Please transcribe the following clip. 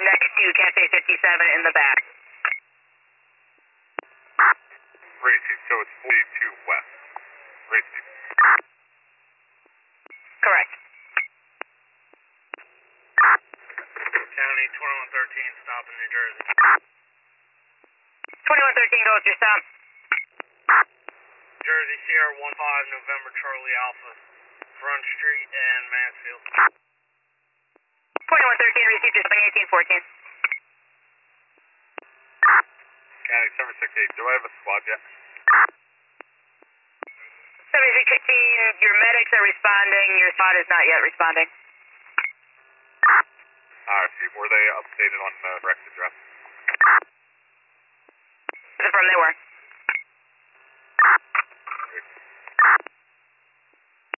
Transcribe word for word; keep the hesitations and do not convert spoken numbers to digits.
next to Cafe fifty-seven in the back. Receive, so it's forty-two west. Receive. Correct. County twenty-one thirteen, stop in New Jersey. twenty-one thirteen, go with your stop. Jersey, Sierra one five, November Charlie Alpha, Front Street and Mansfield. twenty-one thirteen, received your eighteen fourteen. County seven six eight, do I have a squad yet? seventy-six sixteen, your medics are responding, your squad is not yet responding. Alright, were they updated on the correct address? Confirm they were.